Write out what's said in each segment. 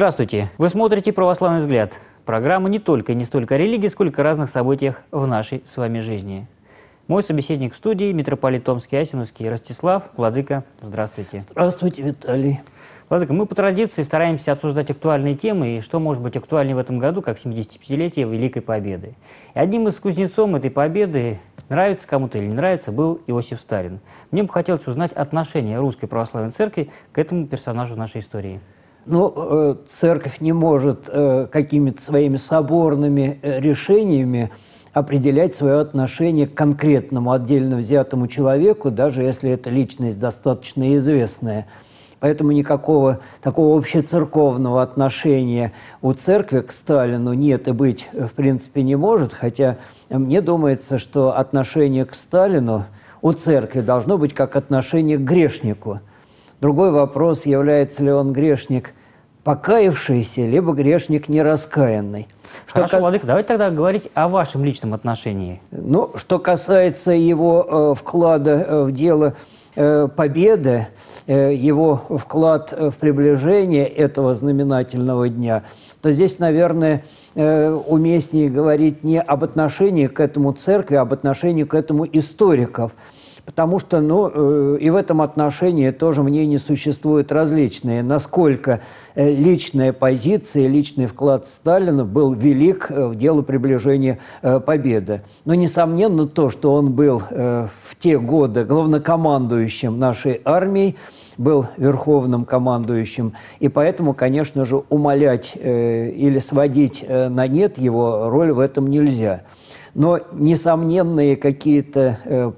Здравствуйте! Вы смотрите «Православный взгляд». Программа не только и не столько о религии, сколько о разных событиях в нашей с вами жизни. Мой собеседник в студии – митрополит Томский, Асиновский Ростислав. Владыка, здравствуйте. Здравствуйте, Виталий. Владыка, мы по традиции стараемся обсуждать актуальные темы и что может быть актуальнее в этом году, как 75-летие Великой Победы. И одним из кузнецом этой победы, нравится кому-то или не нравится, был Иосиф Сталин. Мне бы хотелось узнать отношение Русской Православной Церкви к этому персонажу нашей истории. Ну, церковь не может какими-то своими соборными решениями определять свое отношение к конкретному отдельно взятому человеку, даже если эта личность достаточно известная. Поэтому никакого такого общецерковного отношения у церкви к Сталину нет и быть в принципе не может, хотя мне думается, что отношение к Сталину у церкви должно быть как отношение к грешнику. Другой вопрос, является ли он грешник покаявшийся, либо грешник нераскаянный. Хорошо, Владыка, давайте тогда говорить о вашем личном отношении. Ну, что касается его вклада в дело победы, его вклад в приближение этого знаменательного дня, то здесь, наверное, уместнее говорить не об отношении к этому церкви, а об отношении к этому историков. Потому что, и в этом отношении тоже мнения существуют различные. Насколько личная позиция, личный вклад Сталина был велик в дело приближения победы. Но, несомненно, то, что он был в те годы главнокомандующим нашей армией, был верховным командующим, и поэтому, конечно же, умалять или сводить на нет его роль в этом нельзя. Но несомненные какие-то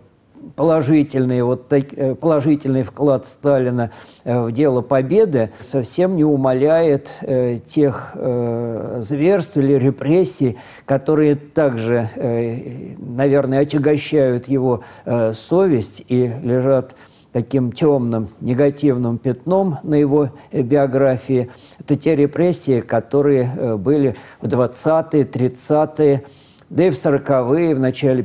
положительный вклад Сталина в дело победы совсем не умаляет тех зверств или репрессий, которые также, наверное, отягощают его совесть и лежат таким темным, негативным пятном на его биографии. Это те репрессии, которые были в 20-е, 30-е, да и в 40-е, в начале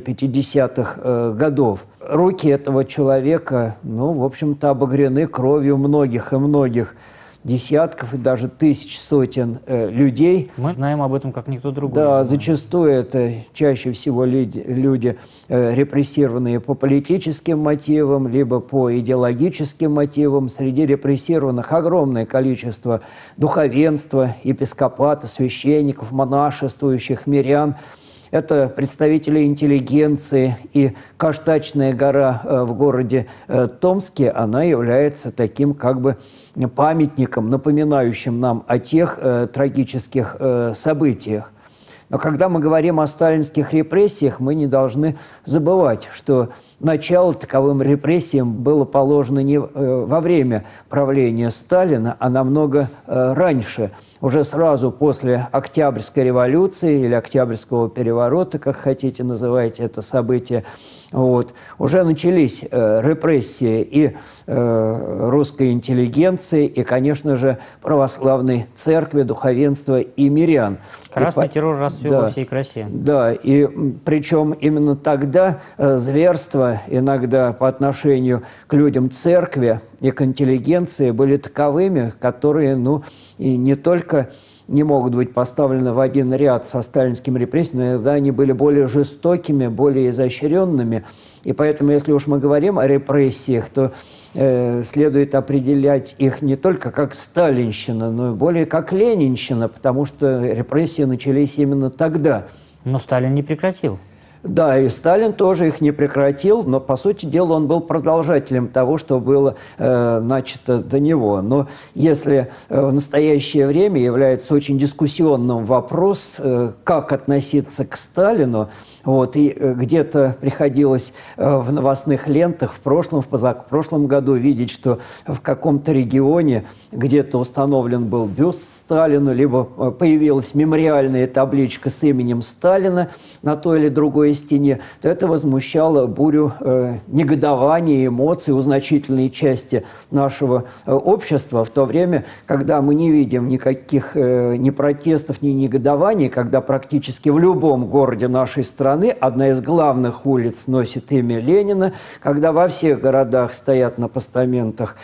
50-х годов. Руки этого человека, в общем-то, обогрены кровью многих и многих десятков и даже тысяч, сотен людей. Мы знаем об этом как никто другой. Да, зачастую это чаще всего люди, репрессированные по политическим мотивам, либо по идеологическим мотивам. Среди репрессированных огромное количество духовенства, епископата, священников, монашествующих, мирян. Это представители интеллигенции, и Каштачная гора в городе Томске, она является таким как бы памятником, напоминающим нам о тех трагических событиях. Но когда мы говорим о сталинских репрессиях, мы не должны забывать, что начало таковым репрессиям было положено не во время правления Сталина, а намного раньше. Уже сразу после Октябрьской революции или Октябрьского переворота, как хотите называйте это событие, уже начались репрессии и русской интеллигенции, и, конечно же, православной церкви, духовенства и мирян. Красный террор расцвел во всей красе. Да, и причем именно тогда зверства иногда по отношению к людям церкви и к интеллигенции были таковыми, которые, и не только не могут быть поставлены в один ряд со сталинским репрессиям, но иногда они были более жестокими, более изощренными. И поэтому, если уж мы говорим о репрессиях, то следует определять их не только как сталинщина, но и более как ленинщина, потому что репрессии начались именно тогда. Но Сталин не прекратил. Да, и Сталин тоже их не прекратил, но, по сути дела, он был продолжателем того, что было начато до него. Но если в настоящее время является очень дискуссионным вопрос, как относиться к Сталину, и где-то приходилось в новостных лентах в позапрошлом году видеть, что в каком-то регионе где-то установлен был бюст Сталину, либо появилась мемориальная табличка с именем Сталина на той или другой Первой стене, то это возмущало бурю негодования и эмоций у значительной части нашего общества в то время, когда мы не видим никаких ни протестов, ни негодований, когда практически в любом городе нашей страны одна из главных улиц носит имя Ленина, когда во всех городах стоят на постаментах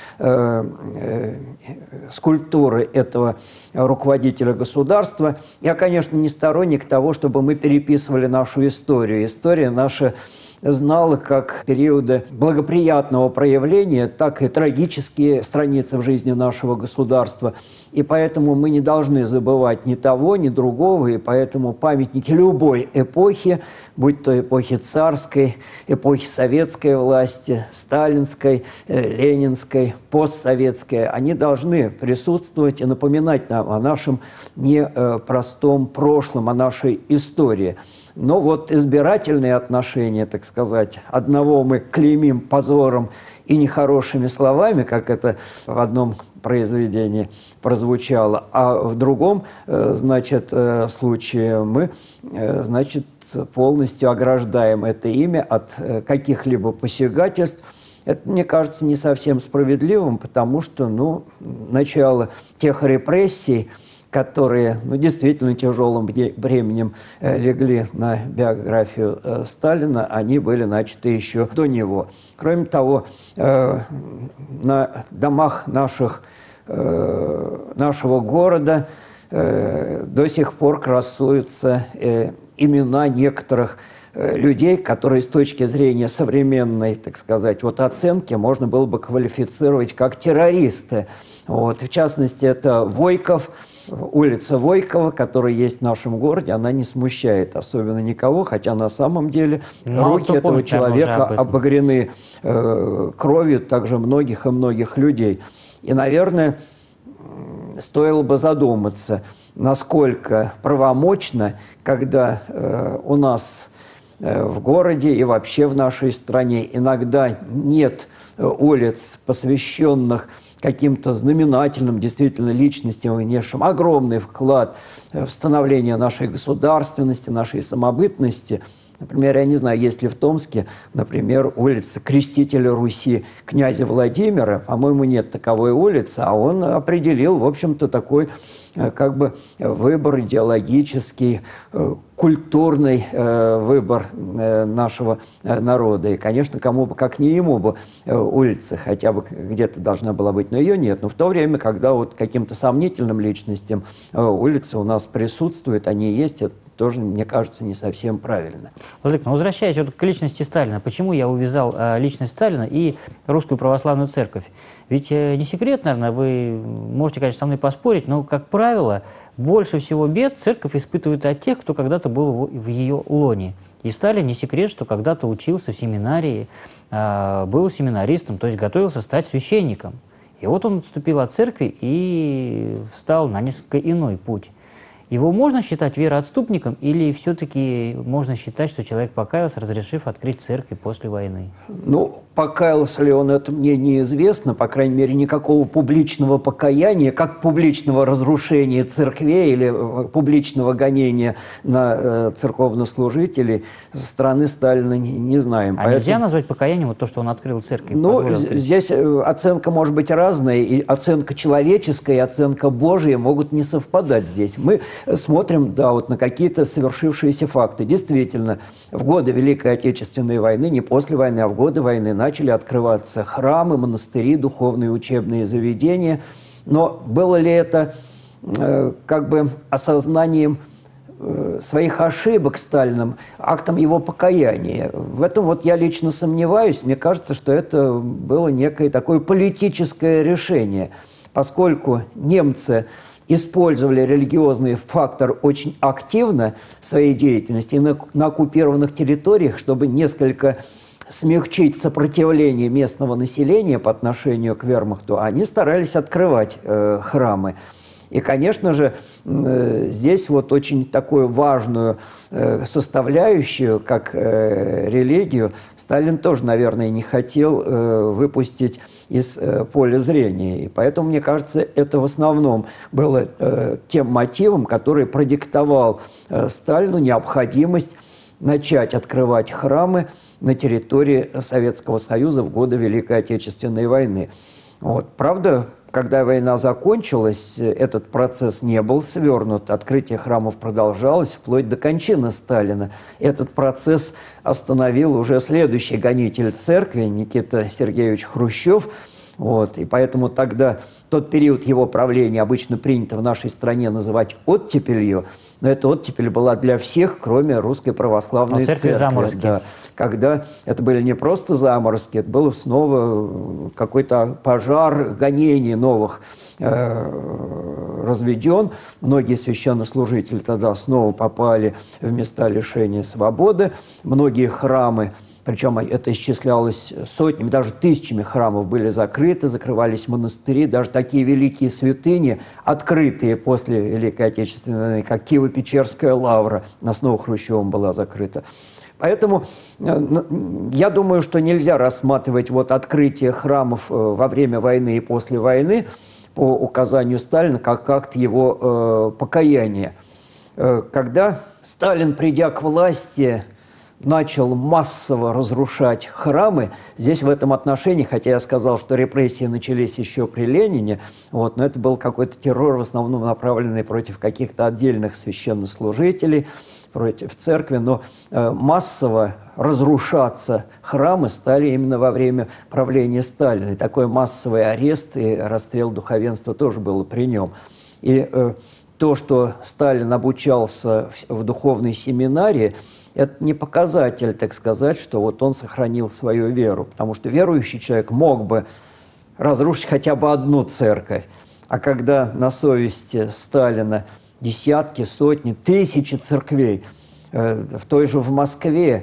скульптуры этого руководителя государства. Я, конечно, не сторонник того, чтобы мы переписывали нашу историю. История наша знала как периоды благоприятного проявления, так и трагические страницы в жизни нашего государства. И поэтому мы не должны забывать ни того, ни другого. И поэтому памятники любой эпохи, будь то эпохи царской, эпохи советской власти, сталинской, ленинской, постсоветской, они должны присутствовать и напоминать нам о нашем непростом прошлом, о нашей истории. Но вот избирательные отношения, так сказать, одного мы клеймим позором и нехорошими словами, как это в одном произведении прозвучало, а в другом, значит, случае мы, значит, полностью ограждаем это имя от каких-либо посягательств. Это, мне кажется, не совсем справедливым, потому что, ну, начало тех репрессий, которые, ну, действительно тяжелым бременем легли на биографию Сталина, они были начаты еще до него. Кроме того, на домах нашего города до сих пор красуются имена некоторых людей, которые с точки зрения современной, так сказать, вот оценки можно было бы квалифицировать как террористы. Вот. В частности, это Войков, улица Войкова, которая есть в нашем городе, она не смущает особенно никого, хотя на самом деле руки этого человека обогрены кровью также многих и многих людей. И, наверное, стоило бы задуматься, насколько правомочно, когда у нас в городе и вообще в нашей стране иногда нет улиц, посвященных каким-то знаменательным действительно личностям, внесшим огромный вклад в становление нашей государственности, нашей самобытности. Например, я не знаю, есть ли в Томске, например, улица Крестителя Руси князя Владимира. По-моему, нет таковой улицы, а он определил, в общем-то, такой как бы выбор идеологический, культурный выбор нашего народа. И, конечно, кому бы, как не ему бы, улица хотя бы где-то должна была быть, но ее нет. Но в то время, когда вот каким-то сомнительным личностям улицы у нас присутствуют, они есть, это тоже, мне кажется, не совсем правильно. Владыка, ну, возвращаясь вот к личности Сталина, почему я увязал личность Сталина и Русскую Православную Церковь? Ведь не секрет, наверное, вы можете, конечно, со мной поспорить, но, как правило, больше всего бед церковь испытывает от тех, кто когда-то был в ее лоне. И Сталин, не секрет, что когда-то учился в семинарии, был семинаристом, то есть готовился стать священником. И вот он отступил от церкви и встал на несколько иной путь. Его можно считать вероотступником или все-таки можно считать, что человек покаялся, разрешив открыть церкви после войны? Ну, покаялся ли он, это мне неизвестно. По крайней мере, никакого публичного покаяния, как публичного разрушения церквей или публичного гонения на церковнослужителей со стороны Сталина не знаем. А нельзя назвать покаянием вот то, что он открыл церкви? Ну, здесь оценка может быть разная, и оценка человеческая, и оценка Божия могут не совпадать здесь. Мы смотрим, да, вот на какие-то совершившиеся факты. Действительно, в годы Великой Отечественной войны, не после войны, а в годы войны начали открываться храмы, монастыри, духовные учебные заведения. Но было ли это как бы осознанием своих ошибок Сталиным, актом его покаяния? В этом вот я лично сомневаюсь. Мне кажется, что это было некое такое политическое решение, поскольку немцы использовали религиозный фактор очень активно в своей деятельности и на оккупированных территориях, чтобы несколько смягчить сопротивление местного населения по отношению к вермахту, они старались открывать храмы. И, конечно же, здесь вот очень такую важную составляющую, как религию, Сталин тоже, наверное, не хотел выпустить из поля зрения. И поэтому, мне кажется, это в основном было тем мотивом, который продиктовал Сталину необходимость начать открывать храмы на территории Советского Союза в годы Великой Отечественной войны. Вот. Правда, когда война закончилась, этот процесс не был свернут, открытие храмов продолжалось вплоть до кончины Сталина. Этот процесс остановил уже следующий гонитель церкви Никита Сергеевич Хрущев. Вот. И поэтому тогда тот период его правления обычно принято в нашей стране называть оттепелью, но эта оттепель была для всех, кроме Русской Православной Церкви. Заморозки. Да. Когда это были не просто заморозки, это был снова какой-то пожар, гонений новых разведен. Многие священнослужители тогда снова попали в места лишения свободы. Многие храмы, причем это исчислялось сотнями, даже тысячами храмов, были закрыты, закрывались монастыри, даже такие великие святыни, открытые после Великой Отечественной войны, как Киево-Печерская лавра, она снова Хрущевым была закрыта. Поэтому я думаю, что нельзя рассматривать вот открытие храмов во время войны и после войны по указанию Сталина как акт его покаяния. Когда Сталин, придя к власти, начал массово разрушать храмы. Здесь в этом отношении, хотя я сказал, что репрессии начались еще при Ленине, вот, но это был какой-то террор, в основном направленный против каких-то отдельных священнослужителей, против церкви, но массово разрушаться храмы стали именно во время правления Сталина. И такой массовый арест и расстрел духовенства тоже было при нем. И то, что Сталин обучался в духовной семинарии, это не показатель, так сказать, что вот он сохранил свою веру, потому что верующий человек мог бы разрушить хотя бы одну церковь. А когда на совести Сталина десятки, сотни, тысячи церквей, в той же в Москве,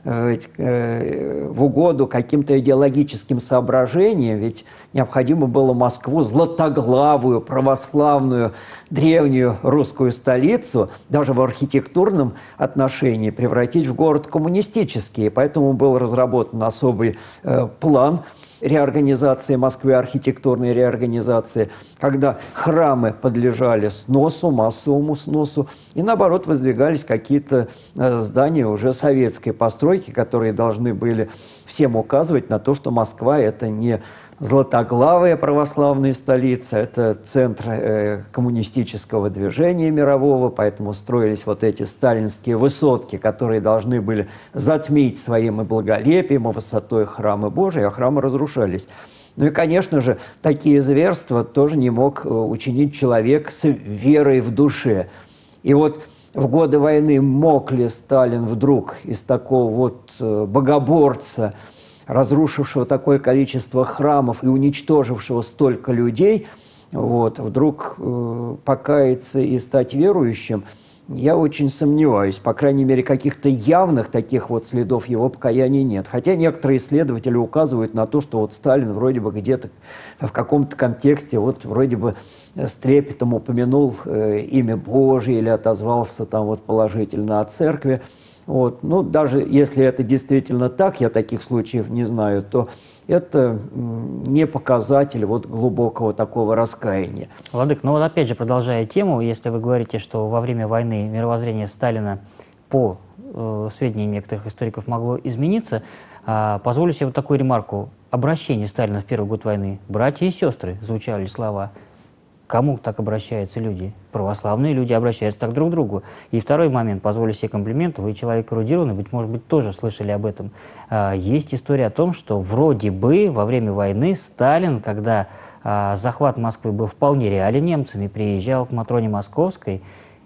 в угоду каким-то идеологическим соображениям, ведь необходимо было Москву, златоглавую, православную, древнюю русскую столицу, даже в архитектурном отношении превратить в город коммунистический. И поэтому был разработан особый план реорганизации Москвы, архитектурной реорганизации, когда храмы подлежали сносу, массовому сносу, и наоборот воздвигались какие-то здания уже советской постройки, которые должны были всем указывать на то, что Москва – это не златоглавая православная столица, это центр коммунистического движения мирового, поэтому строились вот эти сталинские высотки, которые должны были затмить своим и благолепием, и высотой храмы Божии, а храмы разрушались. Ну и, конечно же, такие зверства тоже не мог учинить человек с верой в душе. И вот в годы войны мог ли Сталин вдруг из такого вот богоборца, разрушившего такое количество храмов и уничтожившего столько людей, вот, вдруг покаяться и стать верующим, я очень сомневаюсь. По крайней мере, каких-то явных таких вот следов его покаяния нет. Хотя некоторые исследователи указывают на то, что вот Сталин вроде бы где-то в каком-то контексте вот вроде бы с трепетом упомянул имя Божие или отозвался там вот положительно о церкви. Вот. Ну, даже если это действительно так, я таких случаев не знаю, то это не показатель вот глубокого такого раскаяния. Владык, ну вот опять же, продолжая тему, если вы говорите, что во время войны мировоззрение Сталина, по сведениям некоторых историков, могло измениться, позволю себе вот такую ремарку. Обращение Сталина в первый год войны, братья и сестры, звучали слова. Кому так обращаются люди? Православные люди обращаются так друг к другу. И второй момент, позволю себе комплимент, вы человек эрудированный, быть может быть, тоже слышали об этом. Есть история о том, что вроде бы во время войны Сталин, когда захват Москвы был вполне реален немцами, приезжал к Матроне Московской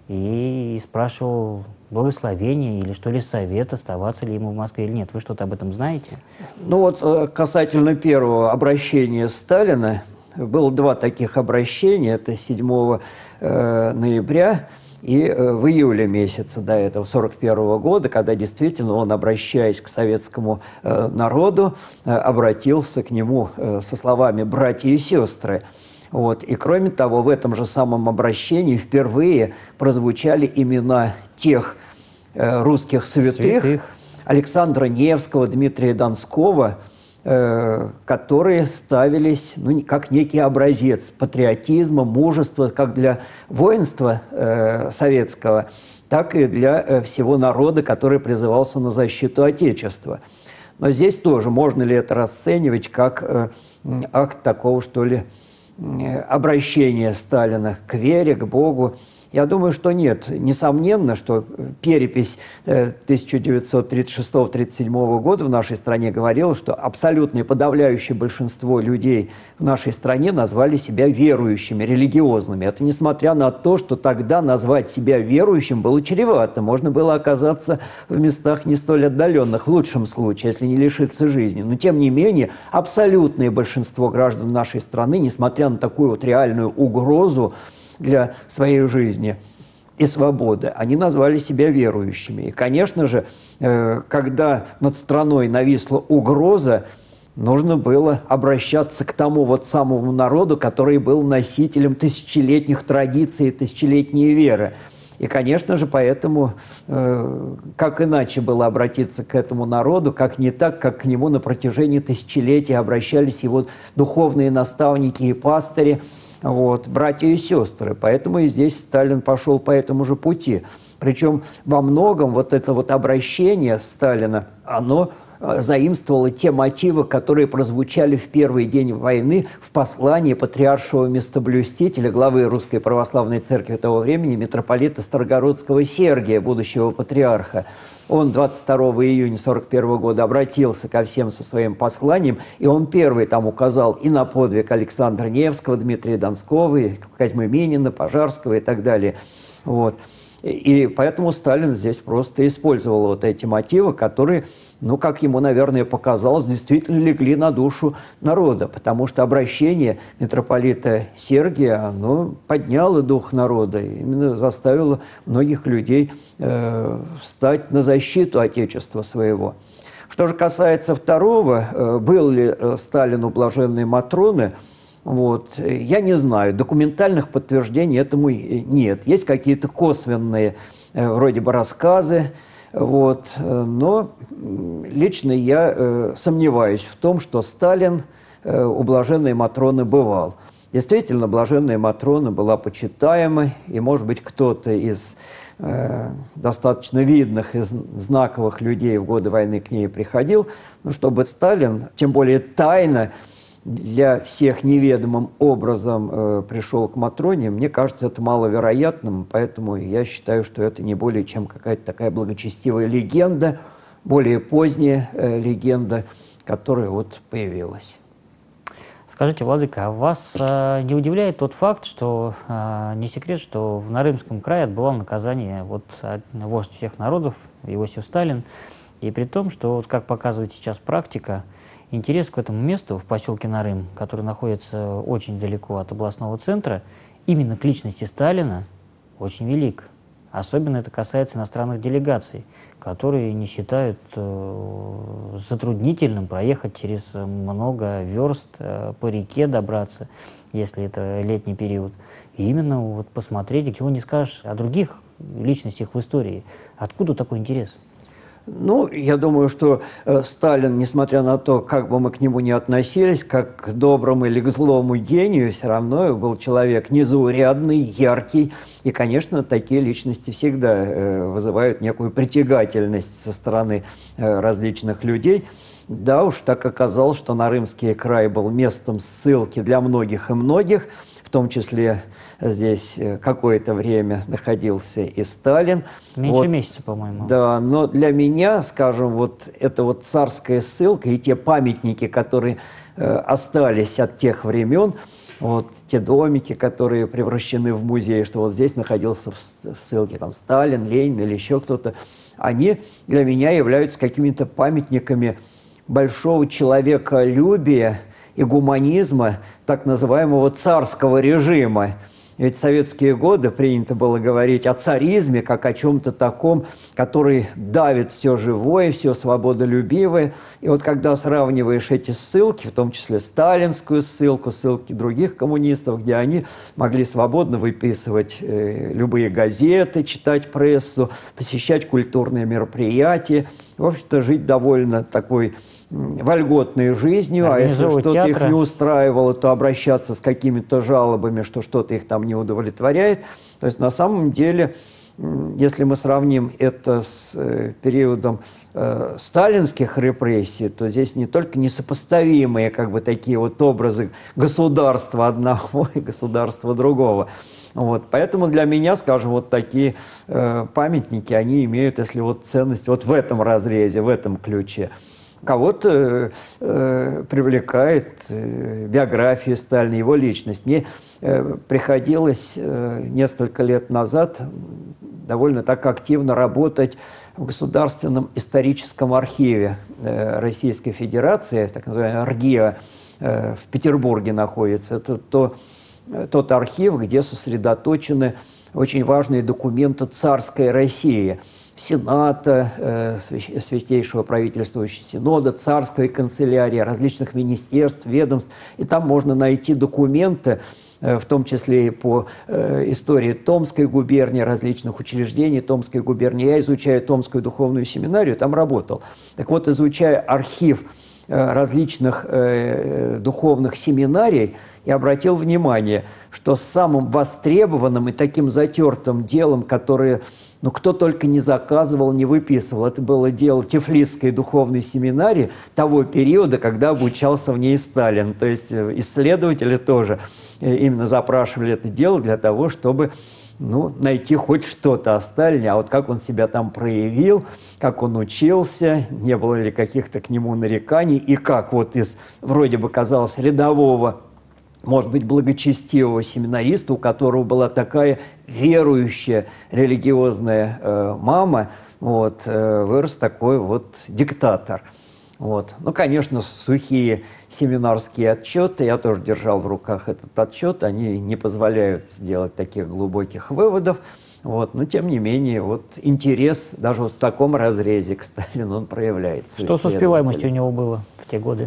и спрашивал благословения или что ли совет, оставаться ли ему в Москве или нет. Вы что-то об этом знаете? Ну вот касательно первого обращения Сталина, было два таких обращения, это 7 ноября и в июле месяца до этого, 1941 года, когда действительно он, обращаясь к советскому народу, обратился к нему со словами «братья и сестры». Вот. И кроме того, в этом же самом обращении впервые прозвучали имена тех русских святых Александра Невского, Дмитрия Донского, которые ставились как некий образец патриотизма, мужества, как для воинства советского, так и для всего народа, который призывался на защиту Отечества. Но здесь тоже можно ли это расценивать как акт такого, что ли, обращения Сталина к вере, к Богу? Я думаю, что нет. Несомненно, что перепись 1936-1937 года в нашей стране говорила, что абсолютное подавляющее большинство людей в нашей стране назвали себя верующими, религиозными. Это несмотря на то, что тогда назвать себя верующим было чревато. Можно было оказаться в местах не столь отдаленных, в лучшем случае, если не лишиться жизни. Но, тем не менее, абсолютное большинство граждан нашей страны, несмотря на такую вот реальную угрозу для своей жизни и свободы, они назвали себя верующими. И, конечно же, когда над страной нависла угроза, нужно было обращаться к тому вот самому народу, который был носителем тысячелетних традиций, тысячелетней веры. И, конечно же, поэтому как иначе было обратиться к этому народу, как не так, как к нему на протяжении тысячелетий обращались его духовные наставники и пастыри, вот, братья и сестры. Поэтому и здесь Сталин пошел по этому же пути. Причем во многом вот это вот обращение Сталина, оно заимствовало те мотивы, которые прозвучали в первый день войны в послании патриаршего местоблюстителя, главы Русской Православной Церкви того времени, митрополита Старогородского Сергия, будущего патриарха. Он 22 июня 1941 года обратился ко всем со своим посланием, и он первый там указал и на подвиг Александра Невского, Дмитрия Донского, и Козьмы Минина, Пожарского и так далее. Вот. И поэтому Сталин здесь просто использовал вот эти мотивы, которые, ну, как ему, наверное, показалось, действительно легли на душу народа, потому что обращение митрополита Сергия, оно подняло дух народа, именно заставило многих людей встать на защиту Отечества своего. Что же касается второго, был ли Сталин у блаженной Матроны, вот, я не знаю, документальных подтверждений этому нет. Есть какие-то косвенные вроде бы рассказы, вот, но лично я сомневаюсь в том, что Сталин у блаженной Матроны бывал. Действительно, блаженная Матрона была почитаемой, и, может быть, кто-то из достаточно видных и знаковых людей в годы войны к ней приходил, но чтобы Сталин, тем более тайно, для всех неведомым образом пришел к Матроне, мне кажется, это маловероятным, поэтому я считаю, что это не более чем какая-то такая благочестивая легенда, более поздняя легенда, которая вот появилась. Скажите, владыка, а вас не удивляет тот факт, что не секрет, что в Нарымском крае отбывал наказание вот вождь всех народов Иосиф Сталин, и при том, что, вот, как показывает сейчас практика, интерес к этому месту в поселке Нарым, который находится очень далеко от областного центра, именно к личности Сталина очень велик. Особенно это касается иностранных делегаций, которые не считают затруднительным проехать через много верст по реке добраться, если это летний период. И именно вот посмотреть, чего не скажешь о других личностях в истории. Откуда такой интерес? Ну, я думаю, что Сталин, несмотря на то, как бы мы к нему ни относились, как к доброму или к злому гению, все равно был человек незаурядный, яркий. И, конечно, такие личности всегда вызывают некую притягательность со стороны различных людей. Да уж, так оказалось, что Нарымский край был местом ссылки для многих и многих, в том числе здесь какое-то время находился и Сталин. Меньше месяца, по-моему. Да, но для меня, скажем, вот эта вот царская ссылка и те памятники, которые остались от тех времен, вот те домики, которые превращены в музей, что вот здесь находился в ссылке там Сталин, Ленин или еще кто-то, они для меня являются какими-то памятниками большого человеколюбия и гуманизма так называемого царского режима. Ведь в советские годы принято было говорить о царизме как о чем-то таком, который давит все живое, все свободолюбивое. И вот когда сравниваешь эти ссылки, в том числе сталинскую ссылку, ссылки других коммунистов, где они могли свободно выписывать любые газеты, читать прессу, посещать культурные мероприятия, в общем-то, жить довольно такой вольготной жизнью, а если что-то их не устраивало, то обращаться с какими-то жалобами, что что-то их там не удовлетворяет. То есть на самом деле если мы сравним это с периодом сталинских репрессий, то здесь не только несопоставимые как бы такие вот образы государства одного и государства другого. Вот. Поэтому для меня, скажем, вот такие памятники, они имеют, если вот ценность вот в этом разрезе, в этом ключе. Кого-то привлекает биография Сталина, его личность. Мне приходилось несколько лет назад довольно так активно работать в Государственном историческом архиве Российской Федерации, так называемый РГИА, в Петербурге находится. Это тот архив, где сосредоточены очень важные документы царской России. Сената, Святейшего правительствующего синода, царской канцелярии, различных министерств, ведомств. И там можно найти документы, в том числе и по истории Томской губернии, различных учреждений Томской губернии. Я изучаю Томскую духовную семинарию, там работал. Так вот, изучая архив различных духовных семинарий, я обратил внимание, что самым востребованным и таким затертым делом, которое кто только не заказывал, не выписывал, это было дело Тифлисской духовной семинарии того периода, когда обучался в ней Сталин. То есть исследователи тоже именно запрашивали это дело для того, чтобы найти хоть что-то о Сталине, а вот как он себя там проявил, как он учился, не было ли каких-то к нему нареканий, и как вот из, вроде бы казалось, рядового, может быть, благочестивого семинариста, у которого была такая верующая религиозная мама, вырос такой вот диктатор. Конечно, сухие семинарские отчеты, я тоже держал в руках этот отчет, они не позволяют сделать таких глубоких выводов, но тем не менее, интерес даже в таком разрезе к Сталину он проявляется. Что с успеваемостью у него было в те годы?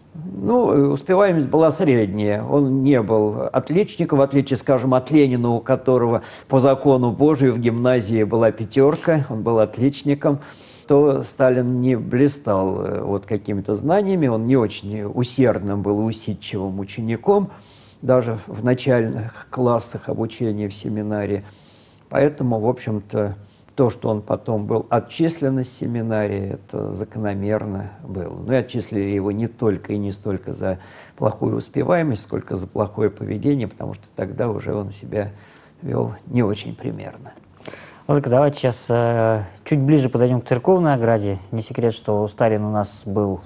Успеваемость была средняя. Он не был отличником, в отличие, скажем, от Ленина, у которого по закону Божию в гимназии была 5, он был отличником. То Сталин не блистал какими-то знаниями, он не очень усердным был, усидчивым учеником, даже в начальных классах обучения в семинарии. Поэтому, в общем-то, то, что он потом был отчислен из семинарии, это закономерно было. И отчислили его не только и не столько за плохую успеваемость, сколько за плохое поведение, потому что тогда уже он себя вел не очень примерно. Давайте сейчас чуть ближе подойдем к церковной ограде. Не секрет, что Сталин у нас был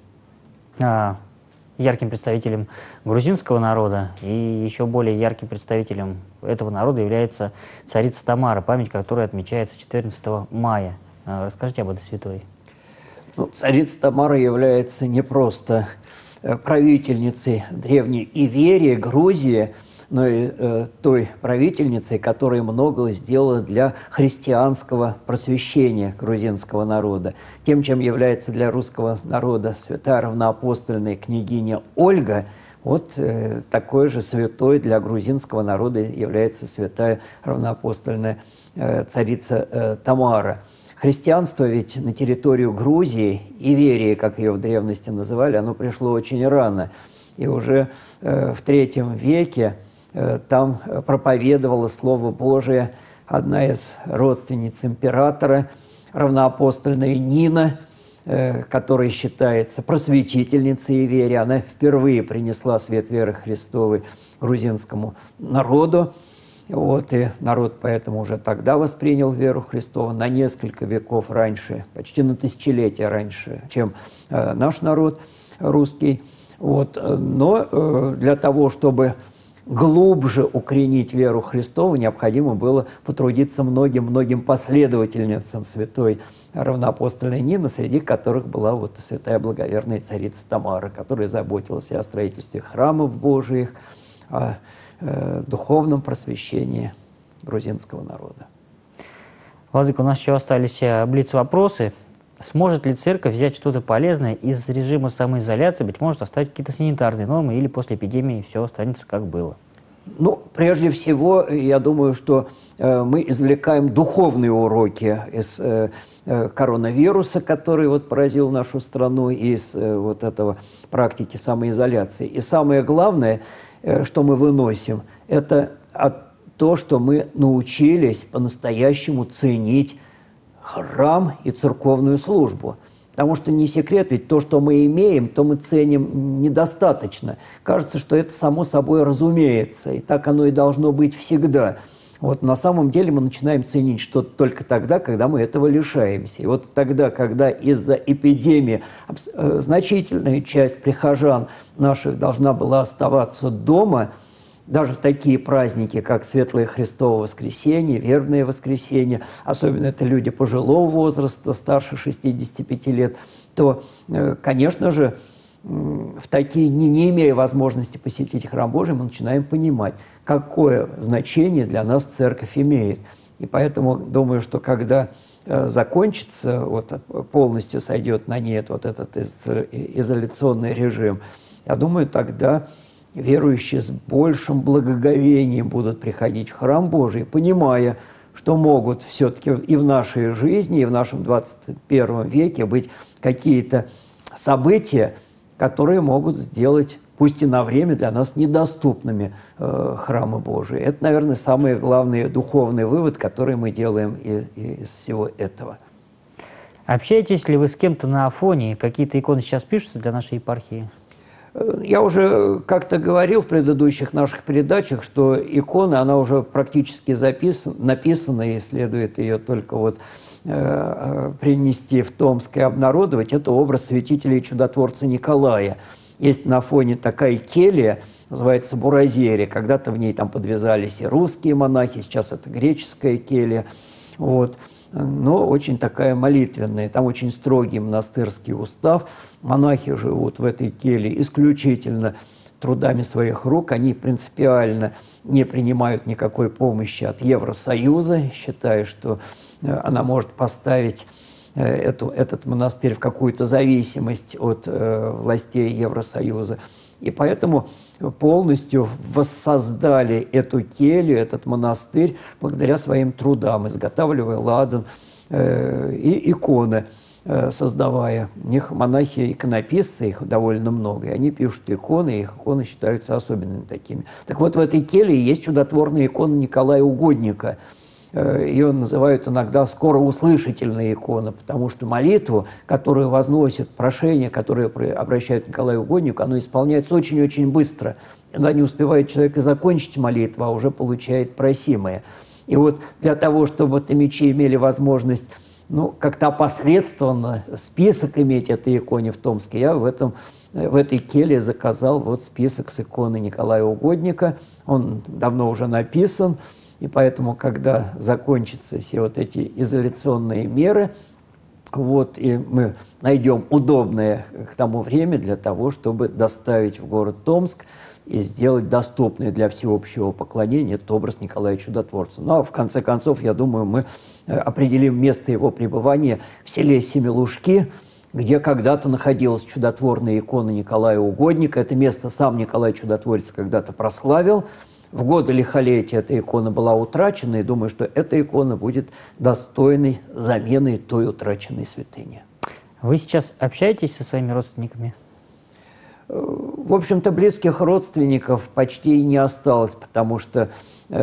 ярким представителем грузинского народа, и еще более ярким представителем этого народа является царица Тамара, память которой отмечается 14 мая. Расскажите об этой святой. Царица Тамара является не просто правительницей древней Иверии, Грузии, но и той правительницей, которая многое сделала для христианского просвещения грузинского народа. Тем, чем является для русского народа святая равноапостольная княгиня Ольга, такой же святой для грузинского народа является святая равноапостольная царица Тамара. Христианство ведь на территорию Грузии, Иверии, как ее в древности называли, оно пришло очень рано. И уже в III веке там проповедовала Слово Божие одна из родственниц императора, равноапостольная Нина, которая считается просветительницей Иверии. Она впервые принесла свет веры Христовой грузинскому народу. И народ поэтому уже тогда воспринял веру Христову на несколько веков раньше, почти на тысячелетия раньше, чем наш народ русский. Но для того, чтобы глубже укоренить веру Христову, необходимо было потрудиться многим последовательницам святой равноапостольной Нины, среди которых была святая благоверная царица Тамара, которая заботилась и о строительстве храмов Божиих, о духовном просвещении грузинского народа. Владыка, у нас еще остались блиц-вопросы. Сможет ли церковь взять что-то полезное из режима самоизоляции, быть может, оставить какие-то санитарные нормы, или после эпидемии все останется как было? Прежде всего, я думаю, что мы извлекаем духовные уроки из коронавируса, который поразил нашу страну, и из этого практики самоизоляции. И самое главное, что мы выносим, это то, что мы научились по-настоящему ценить храм и церковную службу. Потому что не секрет, ведь то, что мы имеем, то мы ценим недостаточно. Кажется, что это само собой разумеется, и так оно и должно быть всегда. Вот на самом деле мы начинаем ценить что-то только тогда, когда мы этого лишаемся. И вот тогда, когда из-за эпидемии значительная часть прихожан наших должна была оставаться дома, даже в такие праздники, как Светлое Христово воскресенье, Вербное воскресенье, особенно это люди пожилого возраста, старше 65 лет, то, конечно же, в такие, не имея возможности посетить храм Божий, мы начинаем понимать, какое значение для нас церковь имеет. И поэтому думаю, что когда закончится, вот, полностью сойдет на нет вот этот изоляционный режим, я думаю, тогда верующие с большим благоговением будут приходить в храм Божий, понимая, что могут все-таки и в нашей жизни, и в нашем 21 веке быть какие-то события, которые могут сделать, пусть и на время, для нас недоступными храмы Божии. Это, наверное, самый главный духовный вывод, который мы делаем из всего этого. Общаетесь ли вы с кем-то на Афоне? Какие-то иконы сейчас пишутся для нашей епархии? Я уже как-то говорил в предыдущих наших передачах, что икона, она уже практически написана, и следует ее только вот принести в Томск и обнародовать. Это образ святителя и чудотворца Николая. Есть на Афоне такая келья, называется Буразерия. Когда-то в ней там подвязались и русские монахи, сейчас это греческая келья. Вот. Но очень такая молитвенная. Там очень строгий монастырский устав. Монахи живут в этой келье исключительно трудами своих рук. Они принципиально не принимают никакой помощи от Евросоюза, считая, что она может поставить этот монастырь в какую-то зависимость от властей Евросоюза. И поэтому полностью воссоздали эту келью, этот монастырь, благодаря своим трудам, изготавливая ладан и иконы, создавая. У них монахи-иконописцы, их довольно много, и они пишут иконы, и их иконы считаются особенными такими. Так вот, в этой келье есть чудотворная икона Николая Угодника. Ее называют иногда скороуслышательная икона, потому что молитву, которую возносят, прошение, которое обращают к Николаю Угоднику, оно исполняется очень-очень быстро. Когда не успевает человек и закончить молитву, а уже получает просимое. И вот для того, чтобы томичи имели возможность как-то опосредственно список иметь этой иконе в Томске, я в этой келье заказал вот список с иконы Николая Угодника. Он давно уже написан. И поэтому, когда закончатся все вот эти изоляционные меры, вот, и мы найдем удобное к тому время для того, чтобы доставить в город Томск и сделать доступный для всеобщего поклонения этот образ Николая Чудотворца. Ну, а в конце концов, я думаю, мы определим место его пребывания в селе Семилужки, где когда-то находилась чудотворная икона Николая Угодника. Это место сам Николай Чудотворец когда-то прославил. В годы лихолетия эта икона была утрачена, и думаю, что эта икона будет достойной заменой той утраченной святыни. Вы сейчас общаетесь со своими родственниками? В общем-то, близких родственников почти не осталось, потому что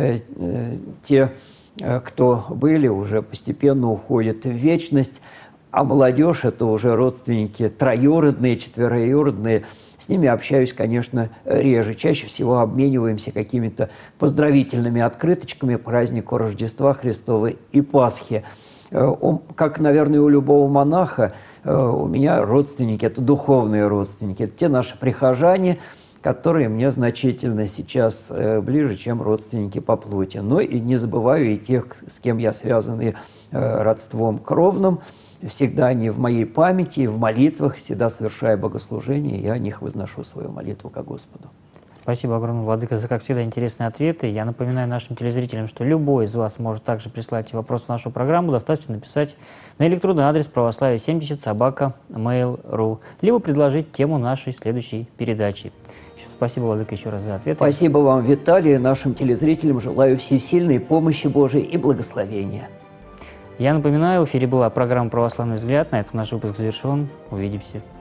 те, кто были, уже постепенно уходят в вечность, а молодежь – это уже родственники троюродные, четвероюродные. С ними общаюсь, конечно, реже. Чаще всего обмениваемся какими-то поздравительными открыточками по празднику Рождества Христова и Пасхи. Как, наверное, у любого монаха, у меня родственники – это духовные родственники. Это те наши прихожане, которые мне значительно сейчас ближе, чем родственники по плоти. Но и не забываю и тех, с кем я связан и родством кровным. Всегда они в моей памяти, в молитвах, всегда совершая богослужение, я о них возношу свою молитву ко Господу. Спасибо огромное, Владыка, за, как всегда, интересные ответы. Я напоминаю нашим телезрителям, что любой из вас может также прислать вопрос в нашу программу. Достаточно написать на электронный адрес православие70@mail.ru, либо предложить тему нашей следующей передачи. Спасибо, Владыка, еще раз за ответы. Спасибо вам, Виталий, нашим телезрителям. Желаю всесильной помощи Божией и благословения. Я напоминаю, в эфире была программа «Православный взгляд». На этом наш выпуск завершен. Увидимся.